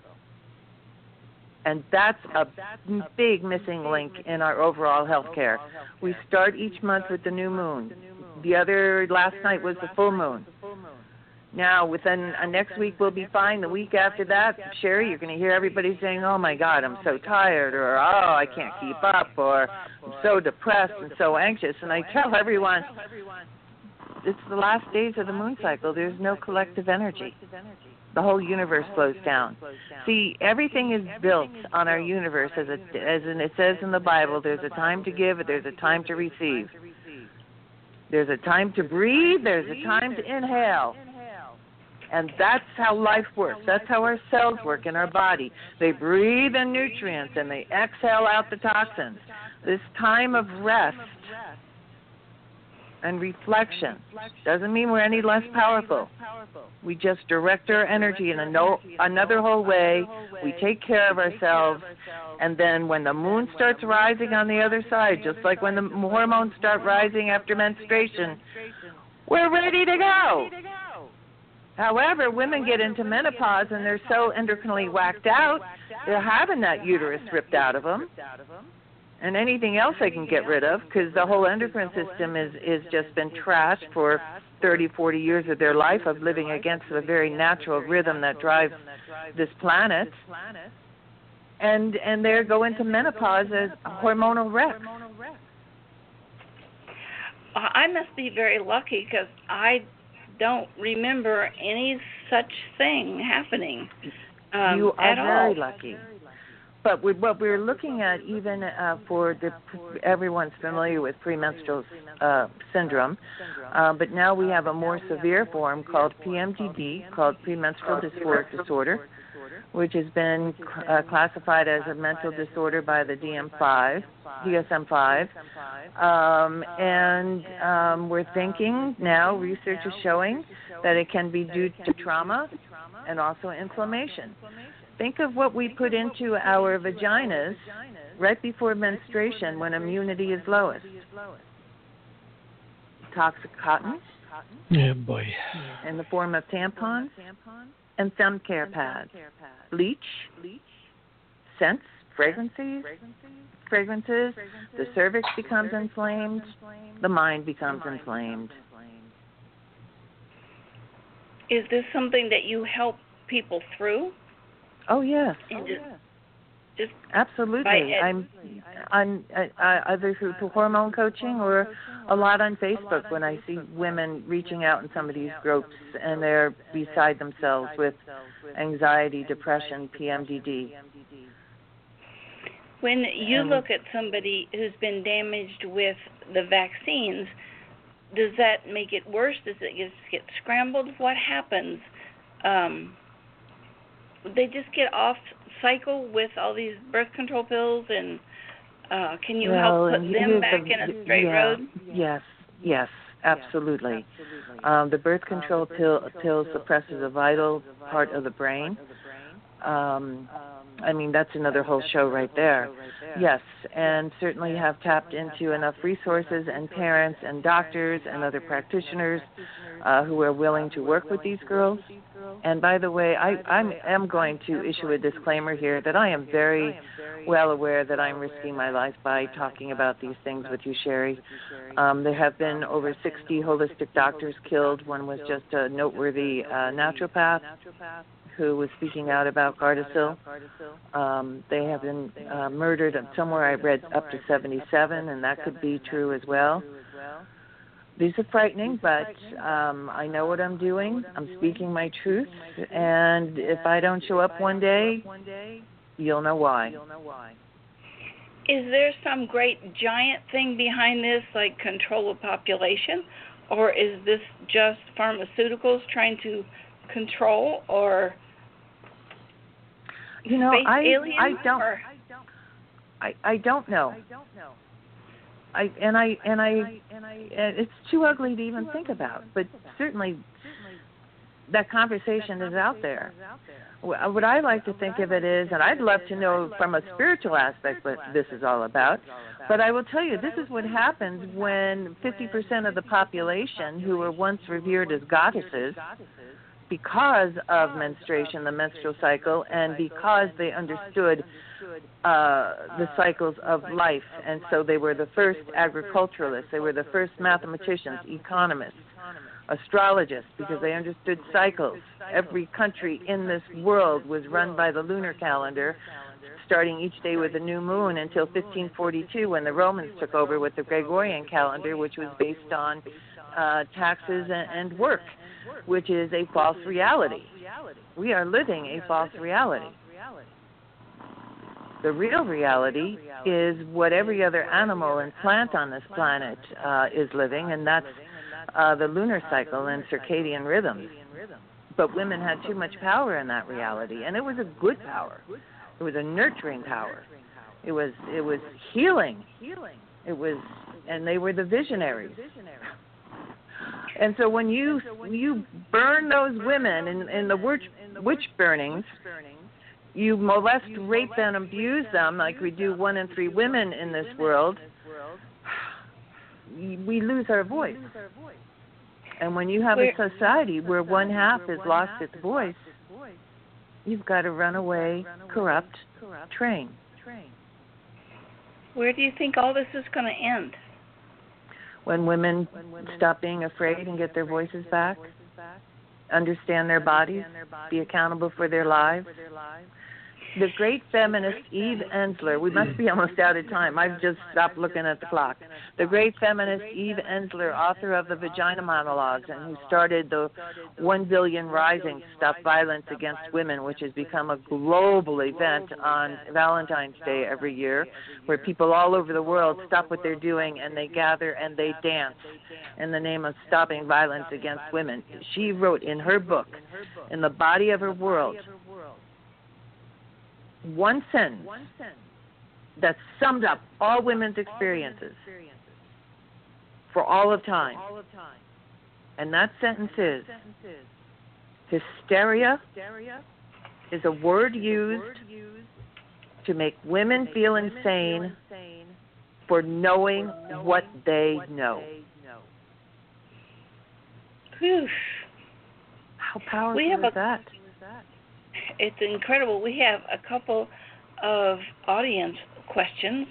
And that's a big missing link in our overall health care. We start each month with the new moon. Last night was the full moon. Now, within next week we'll be fine. The week after that, Sherry, you're going to hear everybody saying, oh, my God, I'm so tired, or, oh, I can't keep up, or I'm so depressed and so anxious. And I tell everyone, it's the last days of the moon cycle. There's no collective energy. The whole universe slows down. See, everything is built on our universe, as it says in the Bible, there's a time to give, there's a time to receive. There's a time to breathe, there's a time to inhale. And that's how life works. That's how our cells work in our body. They breathe in nutrients and they exhale out the toxins. This time of rest and reflection doesn't mean we're any less powerful. We just direct our energy in another whole way. We take care of ourselves. And then when the moon starts rising on the other side, just like when the hormones start rising after menstruation, we're ready to go. However, women get into menopause and they're so endocrinally whacked out, they're having that uterus ripped out of them and anything else they can get rid of, because the whole endocrine system is just been trashed for 30, 40 years of their life of living against the very natural rhythm that drives this planet. And they're going to menopause as hormonal wrecks. I must be very lucky, because I don't remember any such thing happening you are at all. very lucky. But what we're looking at, even for everyone's familiar with premenstrual syndrome, but now we have a more severe form called PMDD, called premenstrual dysphoric disorder, which has been classified as a mental disorder by the DSM-5. And we're thinking now, research is showing that it can be due to trauma and also inflammation. Think of what we put into our vaginas right before menstruation when immunity is lowest. Toxic cotton. Yeah, boy. In the form of tampons and thumb care pads, bleach, scents, fragrances, the cervix becomes inflamed, the mind becomes inflamed. Is this something that you help people through? Oh, yes. Just absolutely. I'm either through hormone coaching or a lot on Facebook when I see women reaching out in some of these groups and they're beside themselves with anxiety, depression, PMDD. When you look at somebody who's been damaged with the vaccines, does that make it worse? Does it just get scrambled? What happens? They just get off cycle with all these birth control pills, and can you help put them back in a straight road? Yes, absolutely. The birth control pill suppresses a vital part of the brain. I mean, that's another whole show right there. Yes, and certainly have tapped into enough resources and parents and doctors and other practitioners who are willing to work with these girls. And by the way, I am going to issue a disclaimer here that I am very well aware that I'm risking my life by talking about these things with you, Sherry. There have been over 60 holistic doctors killed. One was just a noteworthy naturopath who was speaking out about Gardasil. They have been murdered somewhere. I read up to 77, and that could be true as well. These are frightening, but I know what I'm doing. I'm speaking my truth, and if I don't show up one day, you'll know why. Is there some great giant thing behind this, like control of population, or is this just pharmaceuticals trying to control, or aliens? I don't know. It's too ugly to even think about. But certainly, that conversation is out there. What I like to think of it is, and I'd love to know from a spiritual aspect what this is all about. But I will tell you, this is what happens when 50% of the population, who were once revered as goddesses, because of menstruation, the menstrual cycle, and because they understood the cycles of life. And so they were the first agriculturalists, they were the first mathematicians, economists, astrologists, because they understood cycles. Every country in this world was run by the lunar calendar, starting each day with a new moon until 1542 when the Romans took over with the Gregorian calendar, which was based on taxes and work, which is a false reality. We are living a false reality. The real reality is what every other animal and plant on this planet is living, and that's the lunar cycle and circadian rhythms. But women had too much power in that reality, and it was a good power. It was a nurturing power. It was healing. It was, and they were the visionaries. And so when you burn those women in the witch burnings, you molest, rape, and abuse them like we do 1 in 3 women in this world, we lose our voice. And when you have a society where one half has lost its voice, you've got to run away, corrupt, train. Where do you think all this is going to end? When women stop being afraid and get their voices back, understand their bodies, be accountable for their lives. The great feminist Eve Ensler, we must be almost out of time. I've just stopped looking at the clock. The great feminist Eve Ensler, author of the Vagina Monologues, and who started the 1 Billion Rising to Stop Violence Against Women, which has become a global event on Valentine's Day every year, where people all over the world stop what they're doing and they gather and they dance in the name of stopping violence against women. She wrote in her book, In the Body of Her World, one sentence that summed up all women's experiences for all of time. And that sentence is, hysteria is a word used to make women feel insane for knowing what they know. Whew. How powerful is that? It's incredible. We have a couple of audience questions.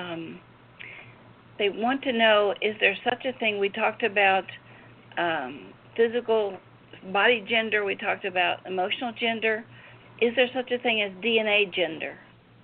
They want to know, is there such a thing? We talked about physical body gender. We talked about emotional gender. Is there such a thing as DNA gender?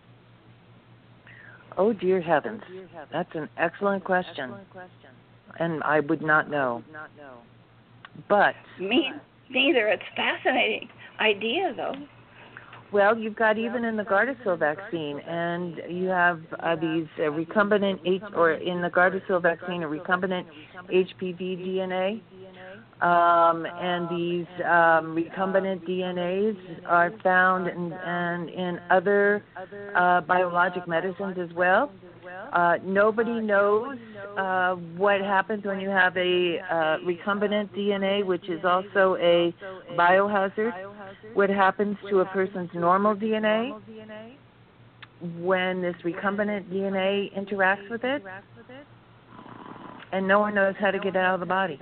Oh, dear heavens. That's an excellent question. And I would not know. But Me neither. It's a fascinating idea, though. Well, you've got even in the Gardasil vaccine, and you have these recombinant in the Gardasil vaccine, a recombinant HPV DNA, and these recombinant DNAs are found in other biologic medicines as well. Nobody knows what happens when you have a recombinant DNA, which is also a biohazard. What happens to a person's normal DNA when this recombinant DNA interacts with it, and no one knows how to get it out of the body.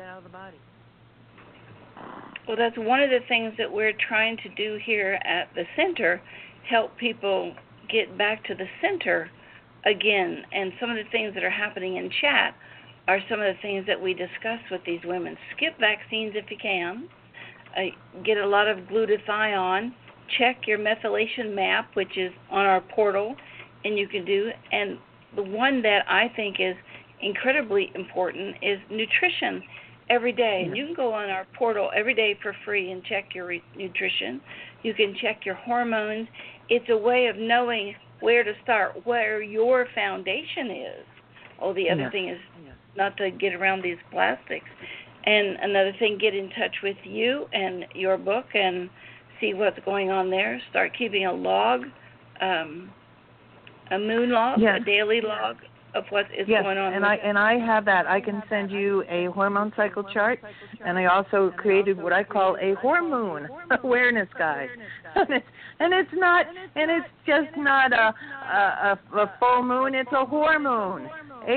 Well, that's one of the things that we're trying to do here at the center, help people get back to the center again. And some of the things that are happening in chat are some of the things that we discuss with these women. Skip vaccines if you can. Get a lot of glutathione. Check your methylation map, which is on our portal, and you can do. And the one that I think is incredibly important is nutrition every day. And you can go on our portal every day for free and check your nutrition. You can check your hormones. It's a way of knowing where to start, where your foundation is. Oh, the other thing is not to get around these plastics. And another thing, get in touch with you and your book and see what's going on there. Start keeping a log, a moon log, a daily log of what is going on. And I have that. I can send you a hormone cycle chart, and I also created what I call a hormone awareness guide. and it's just not a full moon. It's a hormone.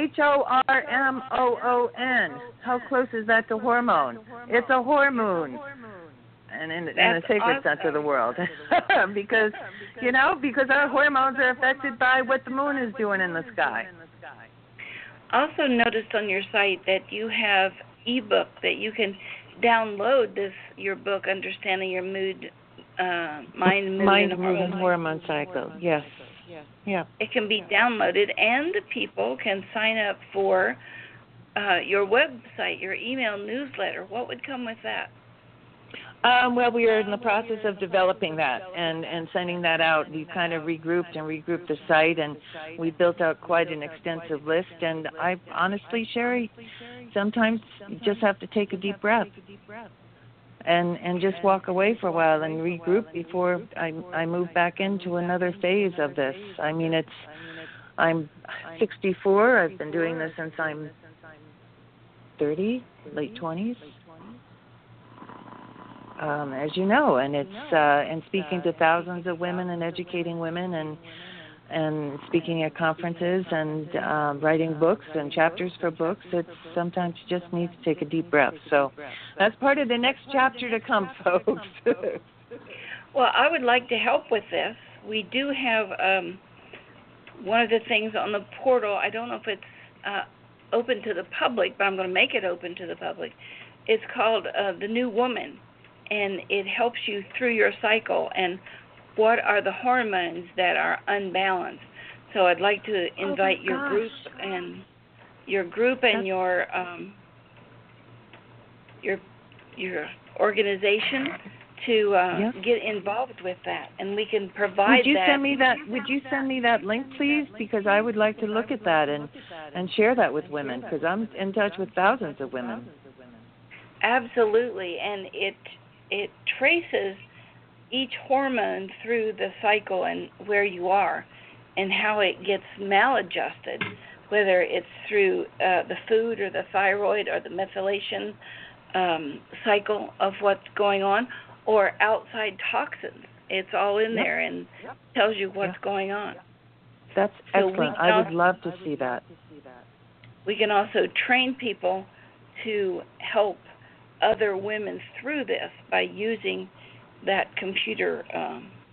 HORMOON. How close is that to hormone? It's a hormone. And in the sacred sense of the world. because our hormones are affected by what the moon is doing in the sky. Also noticed on your site that you have ebook that you can download your book, Understanding Your Mood, Mind, Mood, and Hormone Cycle. Yes. Yeah. It can be downloaded, and people can sign up for your website, your email newsletter. What would come with that? Well, we are in the process of developing that and sending that out. We kind of regrouped the site, and we built out quite an extensive list. And I honestly, Sherry, sometimes you just have to take a deep breath and just walk away for a while and regroup before I move back into another phase of this. I mean, I'm 64. I've been doing this since I'm 30, late 20s. As you know, and it's and speaking to thousands of women and educating women and speaking at conferences and writing books and chapters for books. It's sometimes you just need to take a deep breath. So that's part of the next chapter to come, folks. Well, I would like to help with this. We do have one of the things on the portal. I don't know if it's open to the public, but I'm going to make it open to the public. It's called The New Woman. And it helps you through your cycle and what are the hormones that are unbalanced. So I'd like to invite your group and your organization to get involved with that, and we can provide Would you send me that link, please? Because I would like to look at that and share that with women, because I'm in touch with thousands of women. Absolutely, and it traces each hormone through the cycle and where you are and how it gets maladjusted, whether it's through the food or the thyroid or the methylation cycle of what's going on, or outside toxins. It's all in there and tells you what's going on. That's excellent. I would love to see that. We can also train people to help other women through this by using that computer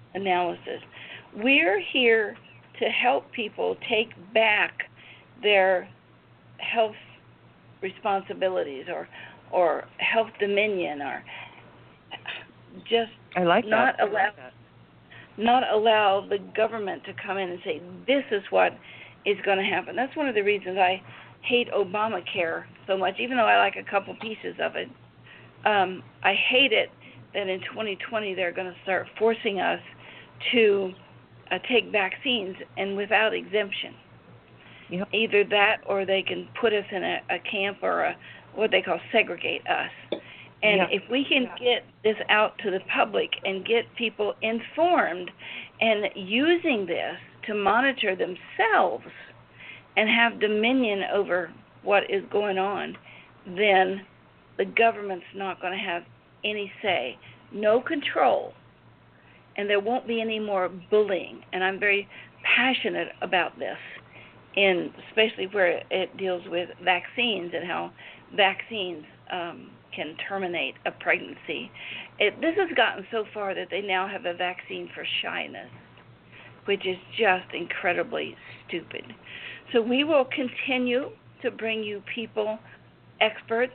analysis. We're here to help people take back their health responsibilities or health dominion, or just I like not that. not allow the government to come in and say, this is what is going to happen. That's one of the reasons I hate Obamacare so much, even though I like a couple pieces of it. I hate it that in 2020 they're going to start forcing us to take vaccines and without exemption. Yep. Either that or they can put us in a camp or what they call segregate us. And if we can get this out to the public and get people informed and using this to monitor themselves and have dominion over what is going on, then the government's not going to have any say, no control, and there won't be any more bullying. And I'm very passionate about this, especially where it deals with vaccines and how vaccines can terminate a pregnancy. This has gotten so far that they now have a vaccine for shyness, which is just incredibly stupid. So we will continue to bring you people, experts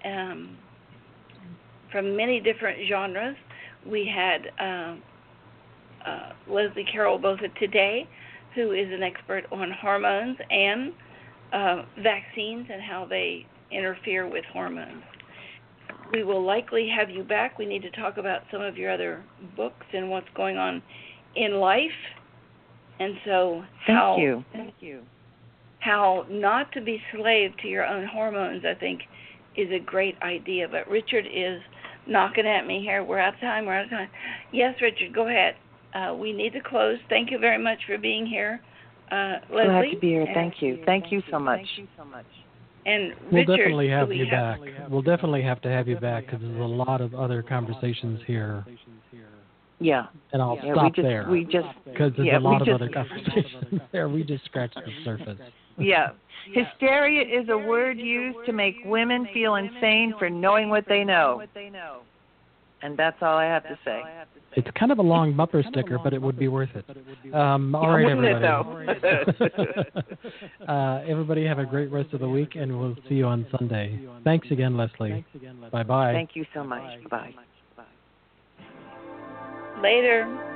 from many different genres. We had Leslie Carroll Bosa today, who is an expert on hormones and vaccines and how they interfere with hormones. We will likely have you back. We need to talk about some of your other books and what's going on in life. And so Thank you. How not to be slave to your own hormones, I think, is a great idea. But Richard is knocking at me here. We're out of time. Yes, Richard, go ahead. We need to close. Thank you very much for being here. Leslie? Glad to be here. Thank you. Thank you so much. And we'll Richard, definitely have you back. We'll definitely have to have you back because there's a lot of other conversations here. Yeah. And I'll stop there. Because there's a lot of other conversations there. We just scratched the surface. Yeah. Hysteria is a word used to make women feel insane for knowing what they know. And that's all I have to say. It's kind of a long bumper sticker, but it would be worth it. All right, everybody. Everybody have a great rest of the week, and we'll see you on Sunday. Thanks again, Leslie. Bye-bye. Thank you so much. Bye. Later.